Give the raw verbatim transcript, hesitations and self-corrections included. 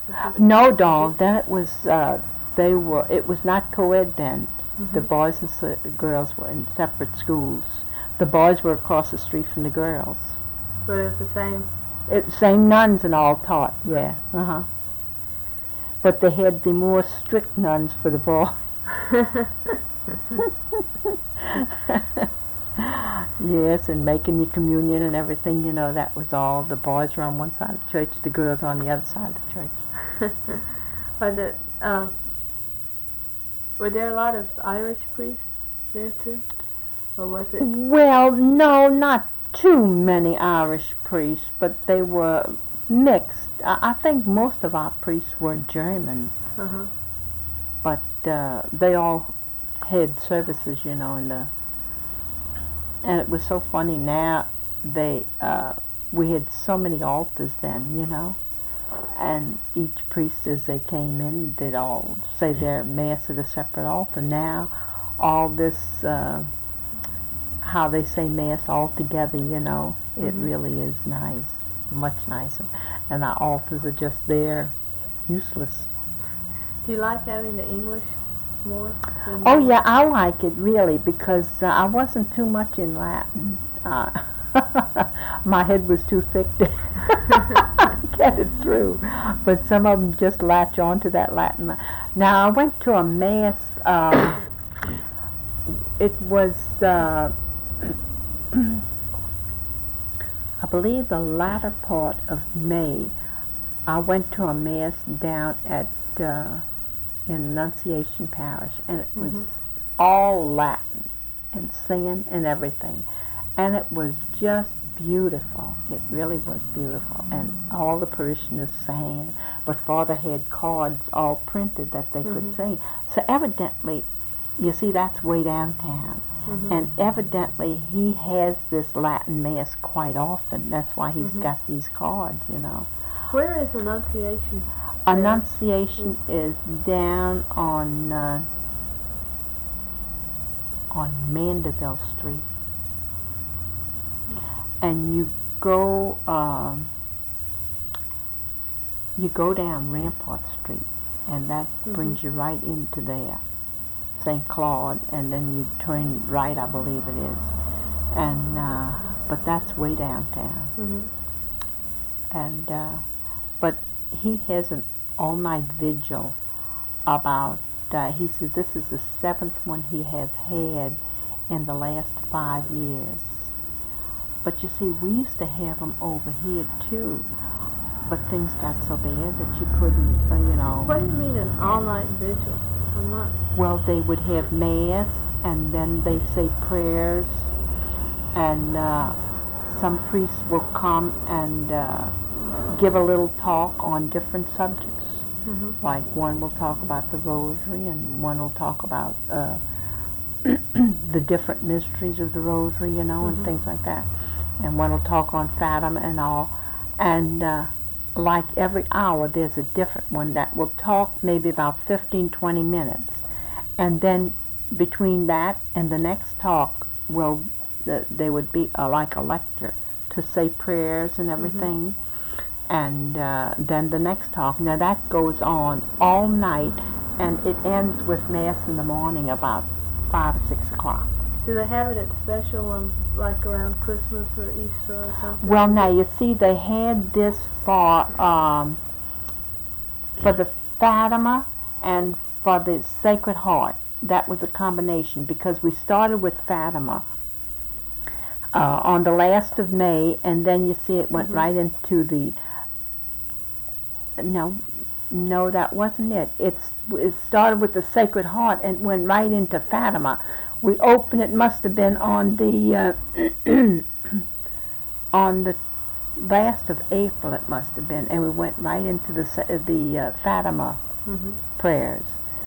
No, doll. Then it was. Uh, they were. It was not co-ed then. Mm-hmm. The boys and se- girls were in separate schools. The boys were across the street from the girls. But it was the same. It same nuns and all taught. Yeah. Uh huh. But they had the more strict nuns for the boys. Yes, and making your communion and everything, you know, that was all. The boys were on one side of the church, the girls on the other side of the church. Are the, uh, were there a lot of Irish priests there too? Or was it? Well, no, not too many Irish priests, but they were mixed. I, I think most of our priests were German. Uh-huh. But uh, they all had services, you know, in the... And it was so funny now, they, uh, we had so many altars then, you know, and each priest as they came in, they'd all say their mass at a separate altar. Now, all this, uh, how they say mass all together, you know, mm-hmm. It really is nice, much nicer. And our altars are just there, useless. Do you like having the English more? Oh yeah, I like it really because uh, I wasn't too much in Latin. Uh, my head was too thick to get it through. But some of them just latch on to that Latin. Now I went to a mass. Um, it was, uh, I believe, the latter part of May. I went to a mass down at. Uh, in Annunciation Parish, and it was mm-hmm. all Latin and singing and everything, and it was just beautiful. It really was beautiful, and all the parishioners sang, but Father had cards all printed that they mm-hmm. could sing. So evidently, you see, that's way downtown, mm-hmm. and evidently he has this Latin Mass quite often. That's why he's mm-hmm. got these cards, you know. Where is Annunciation? Annunciation is down on uh, on Mandeville Street, and you go um, you go down Rampart Street, and that mm-hmm. brings you right into there, Saint Claude, and then you turn right, I believe it is, and uh, but that's way downtown, mm-hmm. and uh, but he has an all-night vigil about, uh, he says this is the seventh one he has had in the last five years. But you see, we used to have them over here too, but things got so bad that you couldn't, uh, you know. What do you mean an all-night vigil? I'm not... Well, they would have Mass, and then they say prayers, and uh, some priests will come and uh, give a little talk on different subjects. Mm-hmm. Like one will talk about the rosary, and one will talk about uh, the different mysteries of the rosary, you know, mm-hmm. and things like that. And one will talk on Fatima and all. And uh, like every hour, there's a different one that will talk maybe about fifteen, twenty minutes. And then between that and the next talk, will uh, there would be uh, like a lecture to say prayers and everything. Mm-hmm. And uh, then the next talk. Now that goes on all night, and it ends with Mass in the morning about five or six o'clock. Do they have it at special, um, like around Christmas or Easter or something? Well, now you see, they had this for um, for the Fatima and for the Sacred Heart. That was a combination because we started with Fatima uh, on the last of May, and then you see it went mm-hmm. right into the. No, no, that wasn't it. It's it started with the Sacred Heart and went right into Fatima. We opened it. Must have been on the uh, on the last of April. It must have been, and we went right into the the uh, Fatima mm-hmm. prayers.